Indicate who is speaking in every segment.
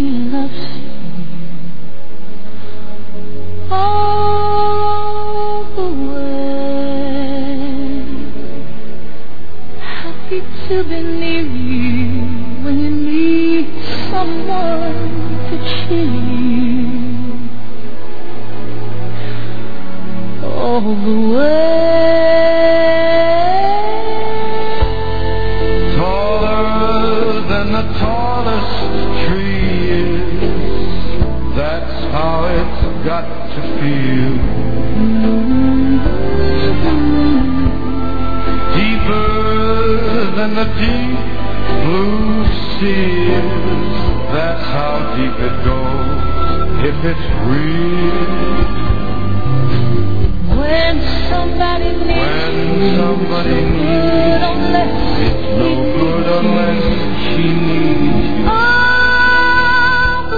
Speaker 1: he loves you all the way. Happy to be near you when you need someone to cheer you all the way.
Speaker 2: The tallest tree is, that's how it's got to feel. Deeper than the deep blue sea is, that's how deep it goes if it's real.
Speaker 1: When somebody needs
Speaker 2: it's no good unless she needs you.
Speaker 1: all the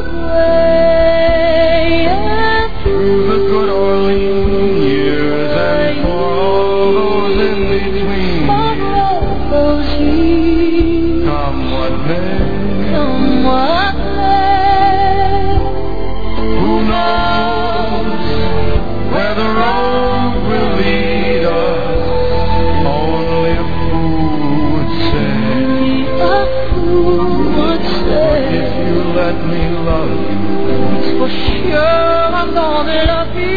Speaker 1: way
Speaker 2: Through the good or lean years and for all those in between.
Speaker 1: for all those years.
Speaker 2: Come what may,
Speaker 1: Come what may.
Speaker 2: who knows where the road will lead us? Only a fool would say.
Speaker 1: A fool would say,
Speaker 2: If you let me love you,
Speaker 1: for sure I'm gonna love you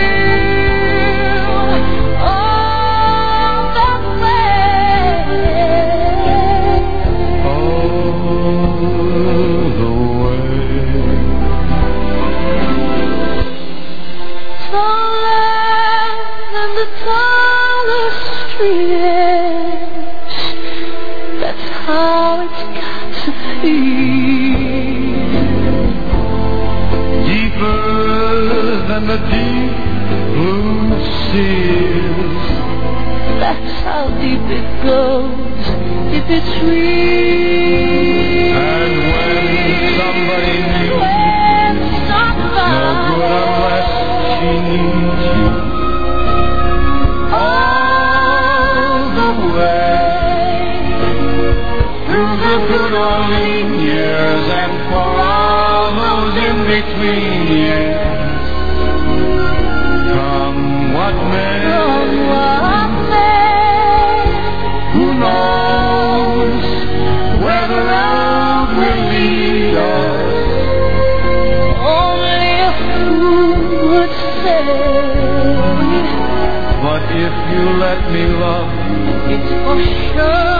Speaker 1: all the way.
Speaker 2: all the way.
Speaker 1: Taller than the tallest tree is, that's how it's got to feel.
Speaker 2: Deeper than the deep blue sea is,
Speaker 1: That's how deep it goes if it's real.
Speaker 2: and when somebody needs
Speaker 1: When
Speaker 2: no
Speaker 1: somebody
Speaker 2: good unless she needs you. All the way, through the good or lean years and for all those in between years. Come what may, who knows where the road will lead us?
Speaker 1: only a fool would say,
Speaker 2: But if you let me love you,
Speaker 1: it's for sure